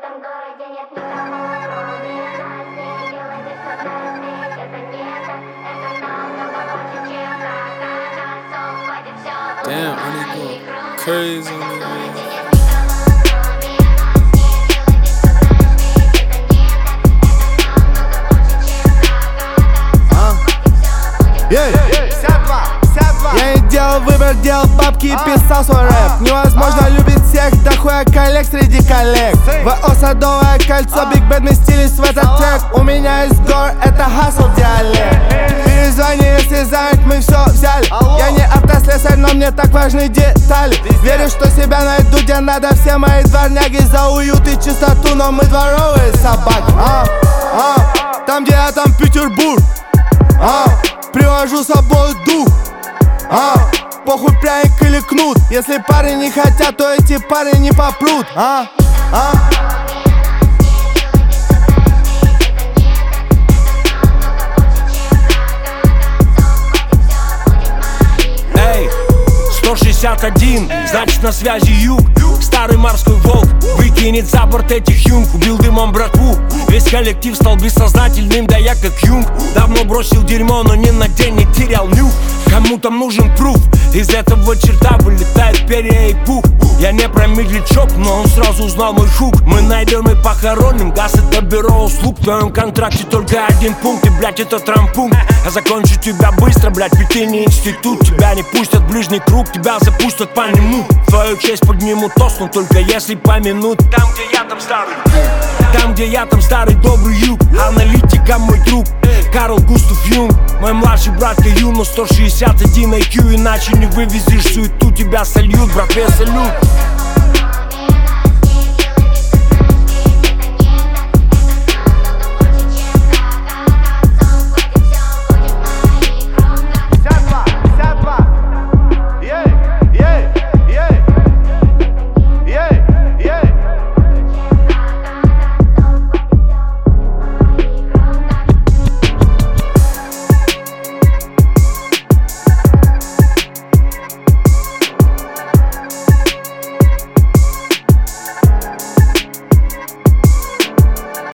этом городе нет никого, кроме нас. Не делайте, что праздник, это нет, это намного больше, чем как хватит все. Damn, I need to go crazy on me. Я не делал выбор, делал бабки и писал свой рэп. Невозможно любить всех, да хуя коллег среди коллег. ВО Садовое кольцо, Big Bad вместились в этот трек. У меня есть гор, это хасл диалект. Перезвони, если занят, мы все взяли. Я не автослесарь, но мне так важны детали. Верю, что себя найду, где надо. Все мои дворняги за уют и чистоту, но мы дворовые собаки. Там, где я, там Петербург. Привожу с собой дух. Похуй пряник или кнут. Если парни не хотят, то эти парни не попрут. Эй, 161, значит на связи юг. Старый морской волк выкинет за борт этих юнг. Убил дымом братву, весь коллектив стал бессознательным, да я как юнг. Давно бросил дерьмо, но ни на день не терял нюх. Кому там нужен пруф? Из этого черта вылетает перья и пух. Я не про медлячок, но он сразу узнал мой хук. Мы найдем и похороним, газ это бюро услуг. В твоем контракте только один пункт, и, блядь, это травмпункт. Я закончу тебя быстро, блядь, ведь ты не институт. Тебя не пустят в ближний круг, тебя запустят по нему. Твою честь поднимут тост, но только если помянут. Там, где я, там старый. Там, где я, там старый добрый юг. Аналитика мой друг, Карл Густав Юнг. Мой младший брат Каюна, 161 IQ. Иначе не вывезешь суету, тебя сольют, братве, салют.